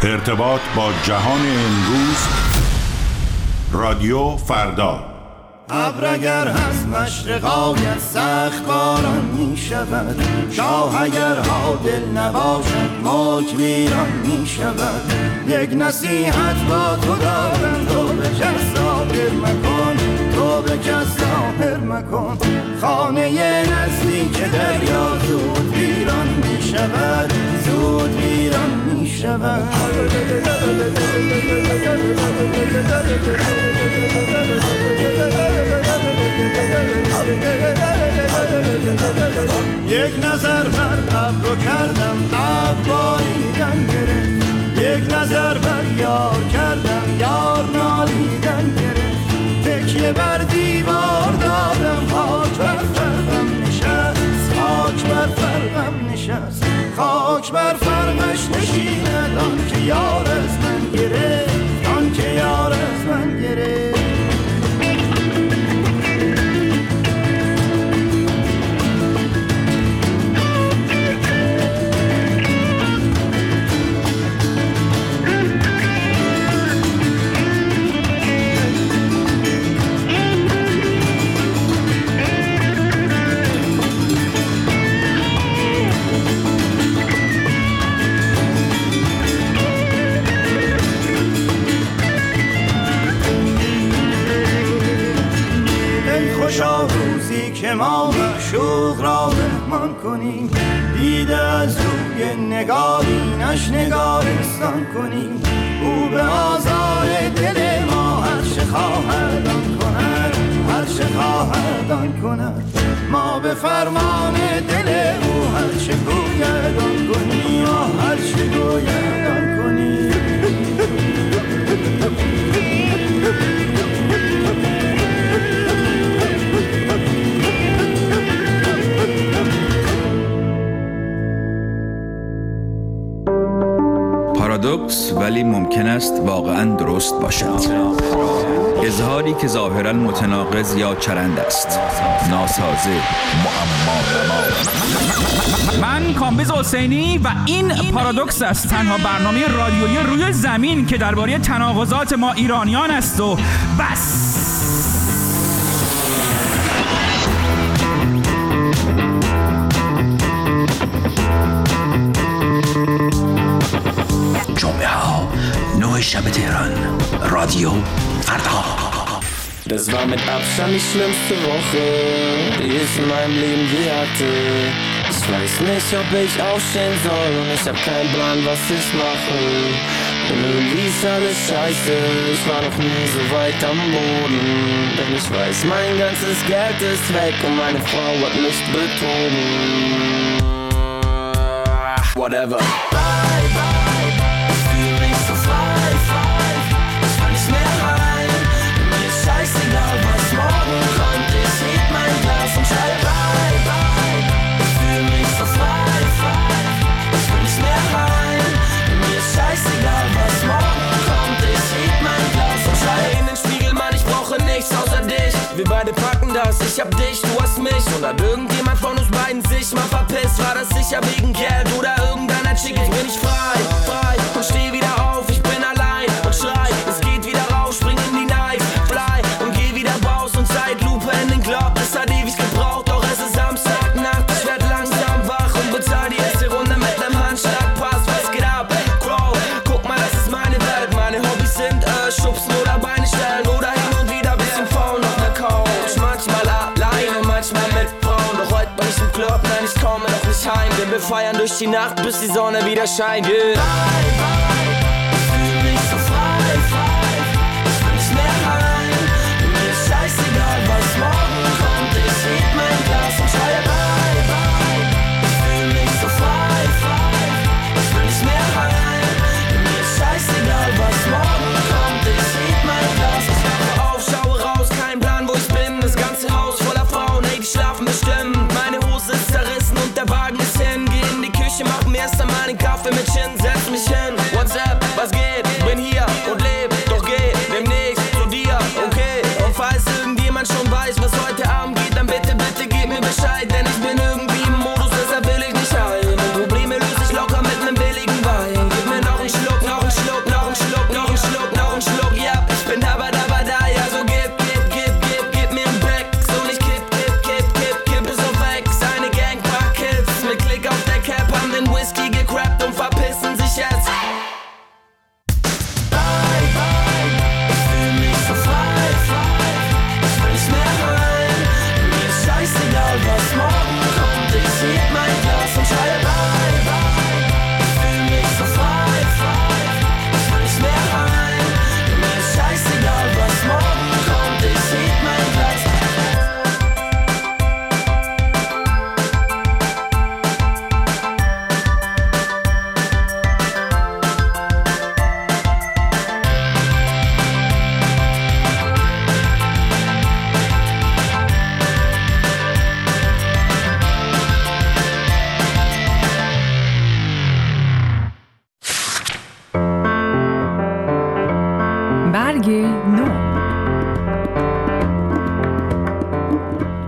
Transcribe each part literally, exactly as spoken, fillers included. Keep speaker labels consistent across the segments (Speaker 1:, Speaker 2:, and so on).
Speaker 1: ارتباط با جهان امروز، رادیو فردا.
Speaker 2: ابر اگر هست مشرقایت سخت باران می شود، شاه اگر عادل نباشد ملک ویران می شود. یک نصیحت با تو دارم، تو به کس ظاهر مکن، تو به کس ظاهر مکن. خانه نزدیک دریا زود ویران می شود، زود ویران می شود. یک نظر بر ابرو کردم، ابر باریدن گرفت. یک نظر بر یار کردم، یار نالیدن گرفت. تکیه بر دیوار دادم، خاک بر فرقم نشست، خاک بر فرقم نشست. خاک بر فرقش نشیند آن که یار از من گرفت، آن که یار از من گرفت. خوشا روزی که ما معشوق را مهمان کنیم، دیده از روی نگارینش نگارستان کنیم. او به آزار دل ما هر چه خواهد آن کند، هر چه خواهد آن کند. ما به فرمان دل او هر چه گوید آن کنیم، هر چه گوید آن کنیم.
Speaker 3: پارادوکس ولی ممکن است واقعاً درست باشد. اظهاری که ظاهراً متناقض یا چرند است، ناسازه، معما.
Speaker 4: من کامبیز حسینی و این پارادوکس است، تنها برنامه رادیویی روی زمین که درباره تناقضات ما ایرانیان است و بس.
Speaker 5: جمعه ها نه شب تهران، رادیو فردا.
Speaker 6: Das war mit Abstand die schlimmste Woche, die ich in meinem Leben je hatte. Ich weiß nicht, ob ich aufstehen soll und ich hab keinen Plan, was ich mache. Denn irgendwie ist alles scheiße, ich war noch nie so weit am Boden. Denn ich weiß, mein ganzes Geld ist weg und meine Frau hat mich betrogen. Whatever. Bye, bye, ich fühl mich so frei, frei. Ich will nicht mehr rein. Mir ist scheißegal, was morgen kommt. Ich heb mein Glas und schreib bye, bye. Ich fühl mich so frei, frei. Ich will nicht mehr rein. Mir ist scheißegal, was morgen kommt. Ich heb mein Glas und schreib in den Spiegel, Mann, ich brauche nichts außer dich. Wir beide packen das, ich hab dich, du hast mich. Und hat irgendjemand von uns beiden sich mal verpisst? War das sicher wegen Geld oder irgendeiner Chick? Jetzt bin ich frei, frei und steh wieder auf. Ich bin allein und schrei, es geht wieder raus. Spring in die Knife, fly und geh wieder raus. Und Zeitlupe in den Club, es hat ewig gebraucht. Doch es ist Samstagnacht, ich werd langsam wach und bezahl die erste Runde mit nem Handschlag. Pass, was geht ab, Bro? Guck mal, das ist meine Welt. Meine Hobbys sind äh, schubsen oder Beine stellen oder hin und wieder bisschen faulen auf der Couch. Manchmal allein und manchmal mit Frauen. Doch heute bin ich im Club, nein, ich komme noch nicht heim. Denn wir feiern durch die Nacht, bis die Sonne wieder scheint. Yeah. Bye, bye, ich fühl mich so frei, frei. Ich will nicht mehr rein. Mir ist scheißegal, was morgen kommt. Ich heb mein Glas und schreie bye, bye. Ich fühl mich so frei, frei. Ich will nicht mehr rein. Mir ist scheißegal, was morgen kommt. Ich heb mein Glas, ich wache auf, schaue raus, kein Plan, wo ich bin. Das ganze Haus voller Frauen, ey, die schlafen bestimmt. Meine Hose ist zerrissen und der Wagen ist hin. Geh in die Küche, mach mir erst einmal einen Kaffee mit Gin. Setz mich hin, WhatsApp, was geht? Bin hier und leb, doch geh demnächst zu dir, okay? Und falls irgendjemand schon weiß, was heute Abend geht, dann bitte, bitte gib mir Bescheid. Denn ich bin irgendwie im Modus, deshalb will ich nicht heim. Und Probleme löse ich locker mit nem billigen Wein. Gib mir noch einen Schluck, noch einen Schluck.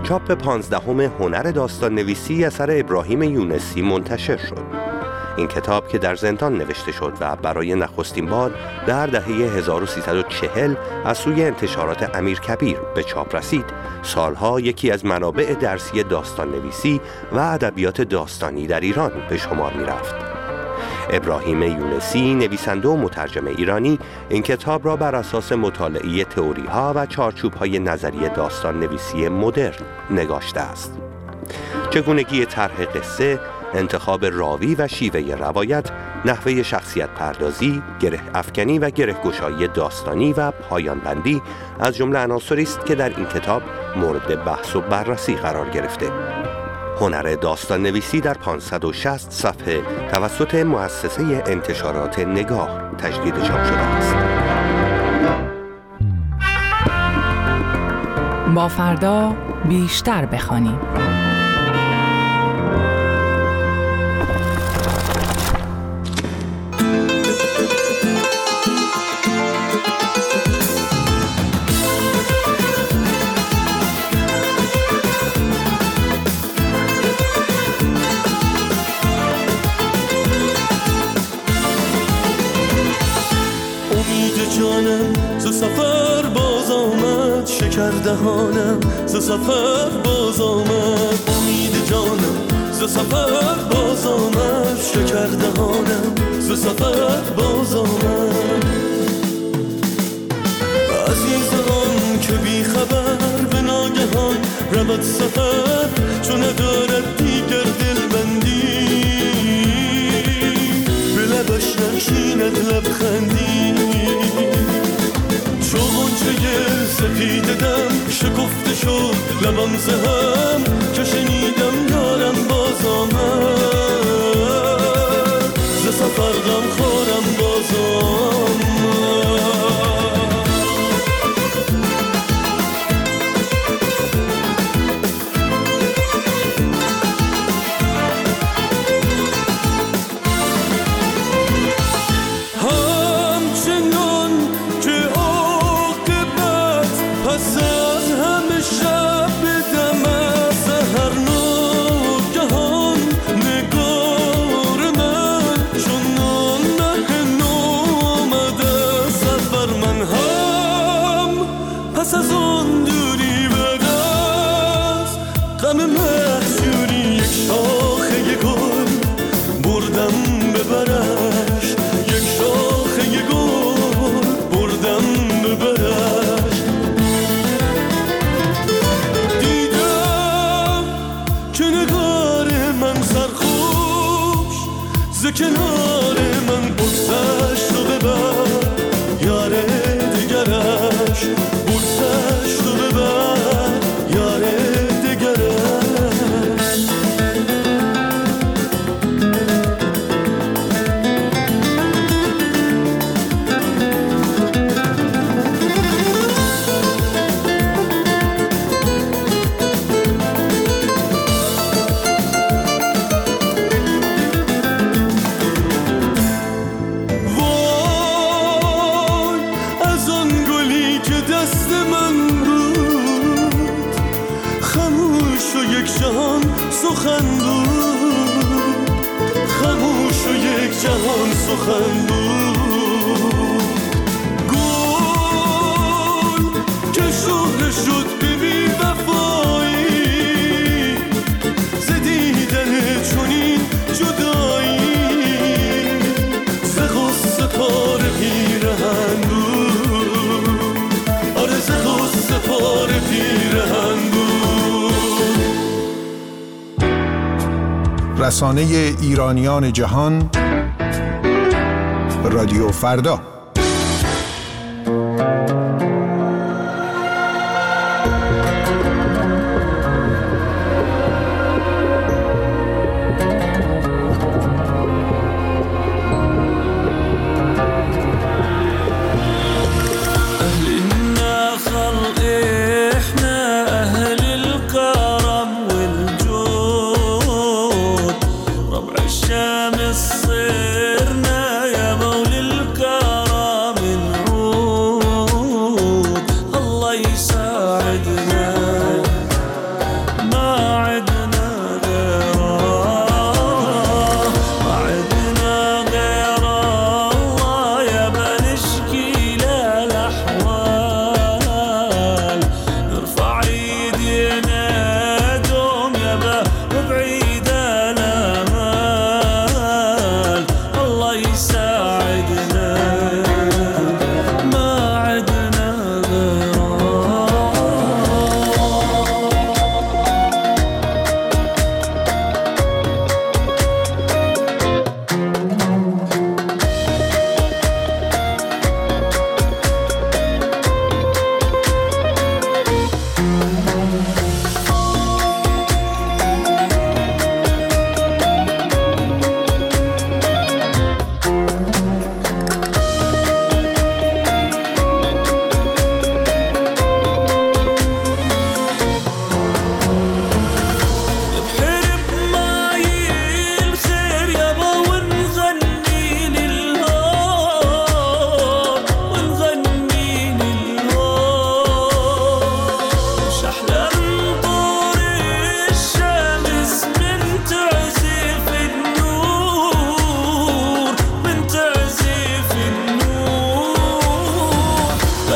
Speaker 7: چاپ پانزدهم هنر داستان نویسی اثر ابراهیم یونسی منتشر شد. این کتاب که در زندان نوشته شد و برای نخستین بار در دهه هزار و سیصد و چهل از سوی انتشارات امیرکبیر به چاپ رسید، سالها یکی از منابع درسی داستان نویسی و ادبیات داستانی در ایران به شمار می رفت. ابراهیم یونسی، نویسنده و مترجم ایرانی، این کتاب را بر اساس مطالعه تئوری‌ها و چارچوب‌های نظری داستان نویسی مدرن نگاشته است. چگونگی طرح قصه، انتخاب راوی و شیوه روایت، نحوه شخصیت پردازی، گره افکنی و گره گشایی داستانی و پایان بندی از جمله عناصری است که در این کتاب مورد بحث و بررسی قرار گرفته. هنر داستان نویسی در پانصد و شصت صفحه توسط مؤسسه انتشارات نگاه تجدید چاپ شده است.
Speaker 8: با فردا بیشتر بخوانیم.
Speaker 6: ز سفر باز آمد شکر دهانم، ز سفر باز آمد امید جانم، ز سفر باز آمد شکر دهانم، ز سفر باز آمد. عزیز آن که بی خبر به ناگهان رود سفر، چون ندارد دیگر دلبندی، به لبش نشیند لبخندی. چو غنچه سپیده دم شکفته شد لبم ز هم، که شنیدم یارم باز آمد، ز سفر غم خورم باز آمد. کنار من بگذشت و ببر یار دیگرش، بگذشت و ببر یار دیگرش. سخن بود خاموش و یک جهان سخن بود. گل که شهره شد به بی وفایی، ز دیدن چنین جدایی، ز غصه پاره پیرهن بود. آره ز غصه پاره پیرهن بود.
Speaker 9: رسانه ایرانیان جهان، رادیو فردا.
Speaker 6: صرنا يا مولي الكرم نروح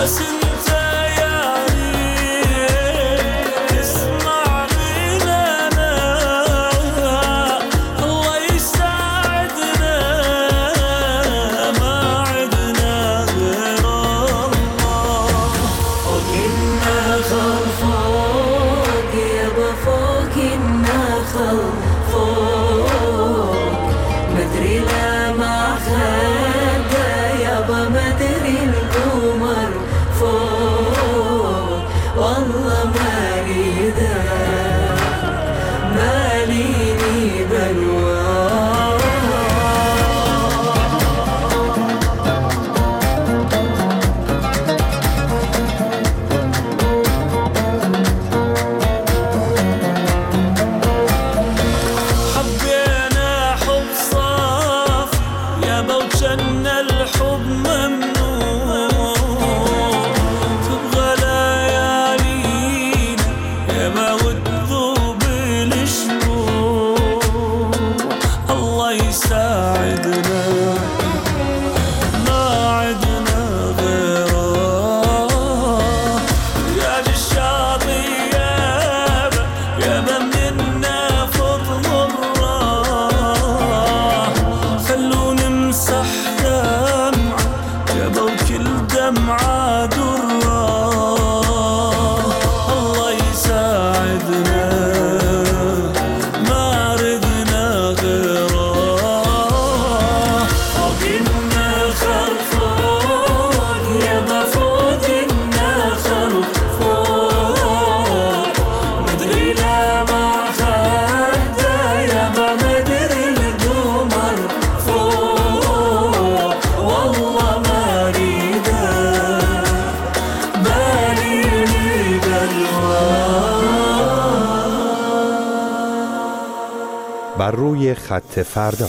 Speaker 7: بر روی خط فردا.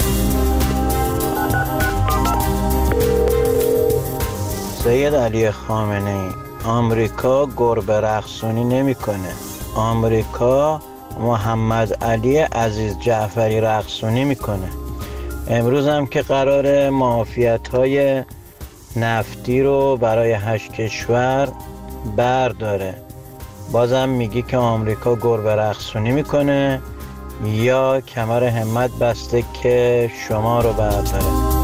Speaker 10: سید علی خامنه‌ای: آمریکا گربه رقصونی نمی‌کنه. آمریکا محمد علی عزیز جعفری رقصونی میکنه. امروز هم که قرار معافیت‌های نفتی رو برای هشت کشور برداره، بازم میگی که آمریکا گربه رقصونی میکنه یا کمر همت بسته که شما رو برداره.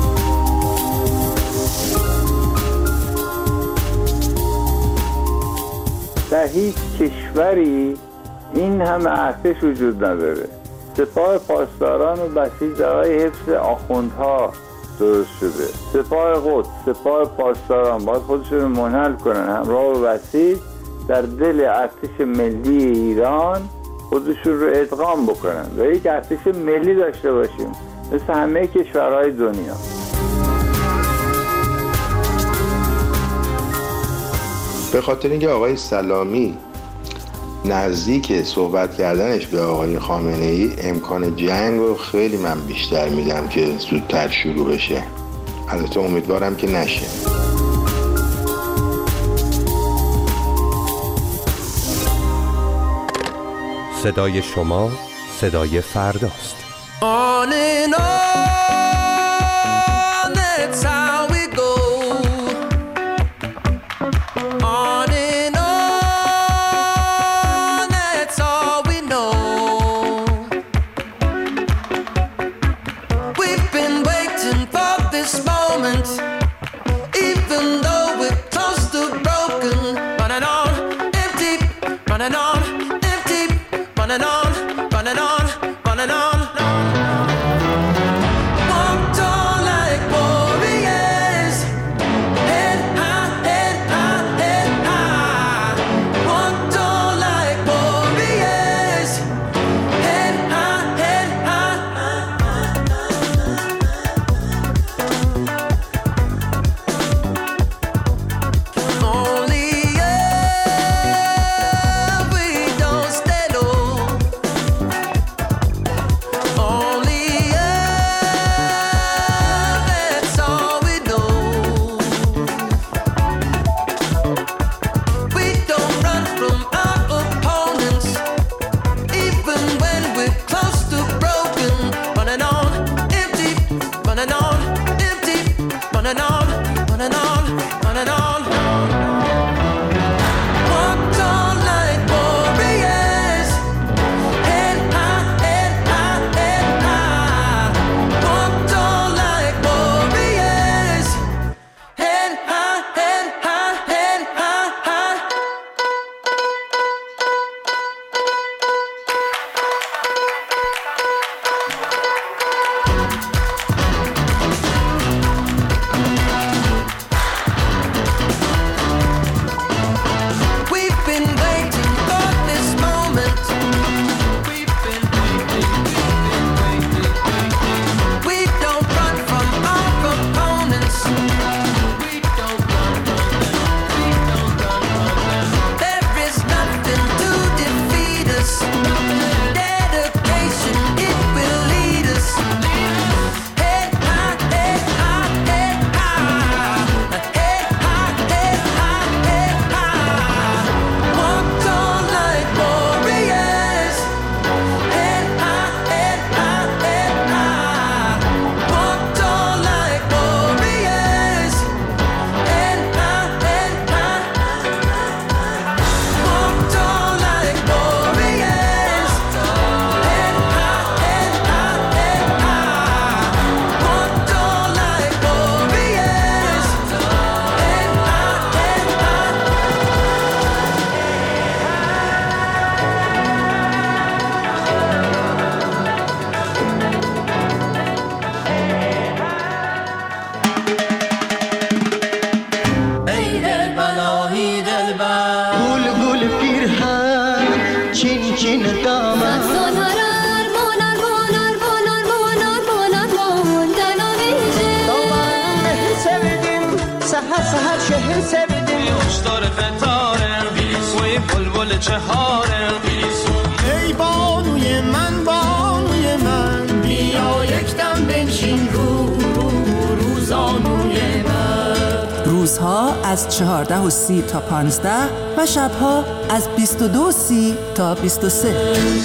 Speaker 11: در هیچ کشوری این همه ارتش وجود نداره. سپاه پاسداران و بسیج برای حفظ آخوندها درست شده. سپاه قدس، سپاه پاسداران باید خودشون منحل کنن همراه و بسیج در دل ارتش ملی ایران خودشون رو ادغام بکنن و یک ارتش ملی داشته باشیم مثل همه کشورهای دنیا.
Speaker 12: به خاطر اینکه آقای سلامی نزدیک صحبت کردنش به آقای خامنه ای امکان جنگ رو خیلی من بیشتر میدم که زودتر شروع بشه. البته امیدوارم که نشه.
Speaker 7: صدای شما صدای فرداست.
Speaker 6: On and on, that's how we go. On and on, that's all we know. We've been waiting for this moment, even though we're close to broken. Running on, empty, running on, empty, running on, running on, running on. Running on, running on, running on. داره فتاره و این بلبل چهاره
Speaker 2: ای بانوی من بانوی من بیا یک دم بنشین رو رو روزانوی من.
Speaker 13: روزها از چهارده و سی تا پانزده و شبها از بیست و دو و سی تا بیست و سه.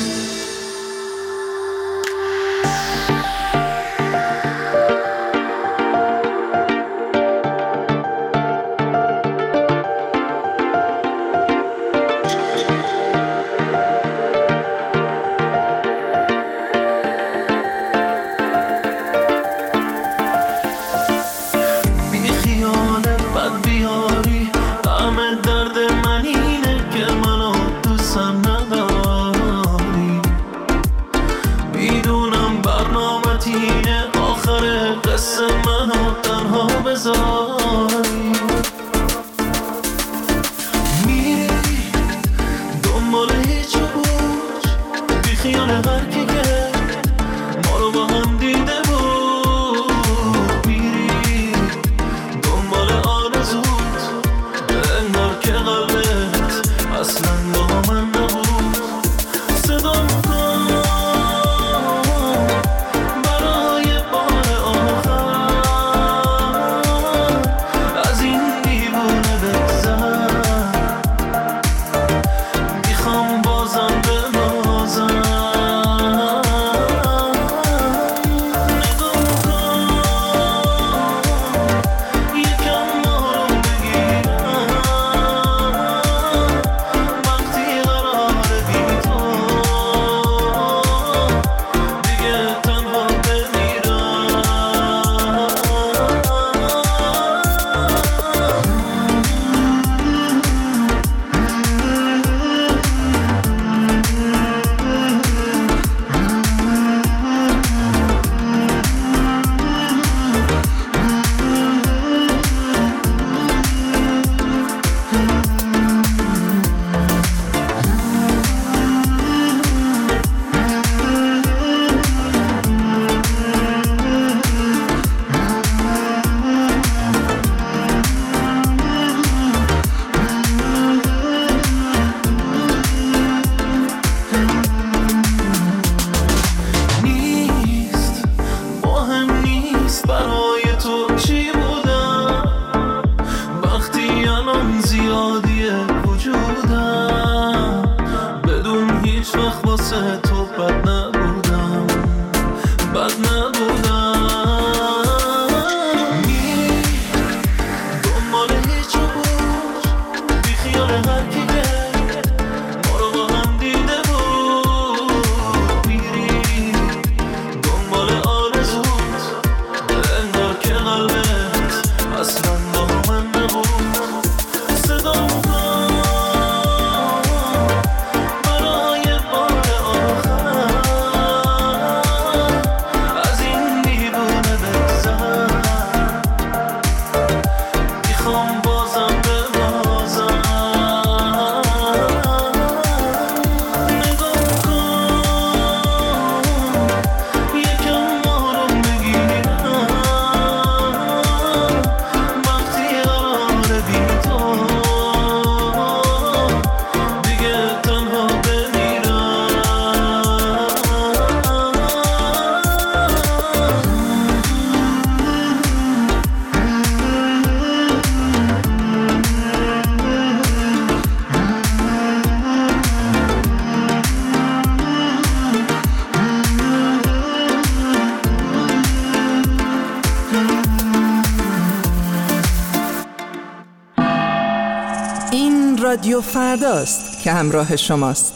Speaker 13: رادیو فرداست که همراه شماست.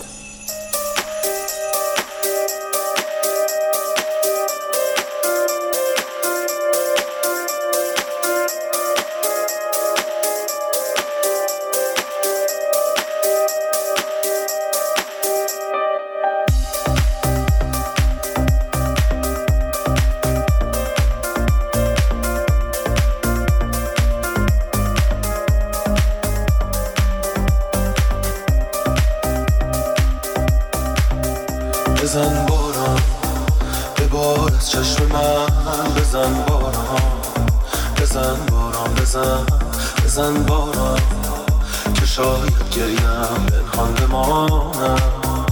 Speaker 14: بزن باران ببار از چشم من، بزن باران بزن باران بزن بزن باران که شاید گریم پنهان بماند.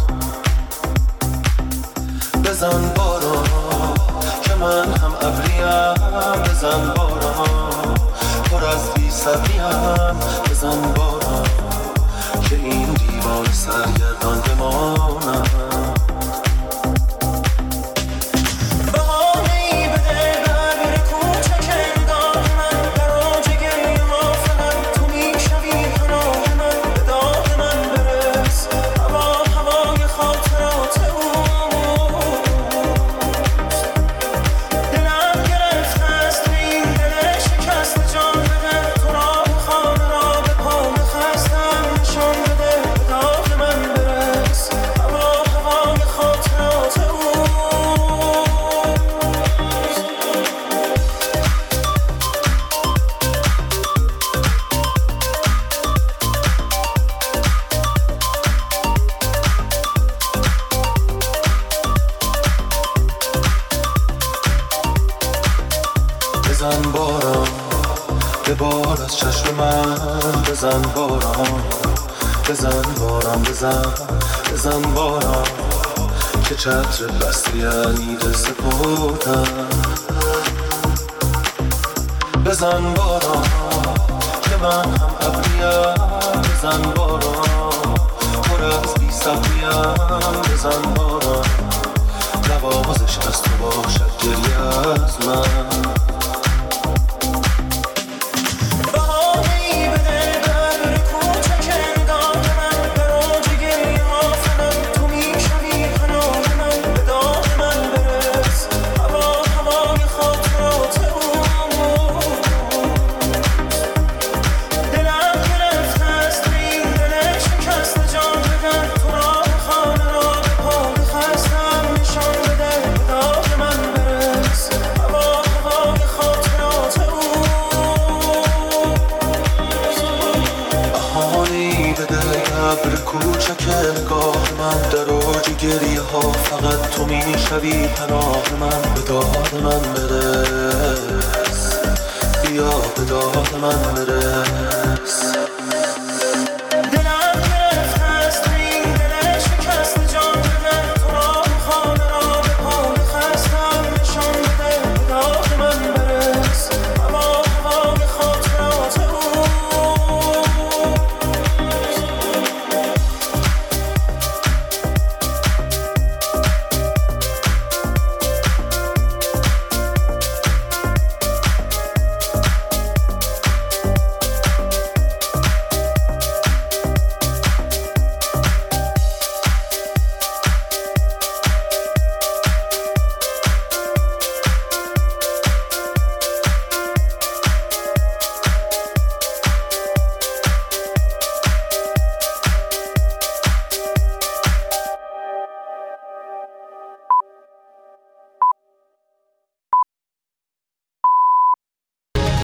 Speaker 14: بزن باران که من هم ابریم، بزن باران پر از بی صبریم، بزن باران که این دیوار سرگردان بماند. بزن باران به بار از چشم من، بزن باران بزن باران بزن بزن باران که چتر بستی انیده سپردم. بزن باران که من هم ابریم، بزن باران پر از بی صبریم، بزن باران نوازش از تو باشد گریه از من. گریه ها فقط تو میشوی پناه من، به داد من برس، بیا به داد من برس.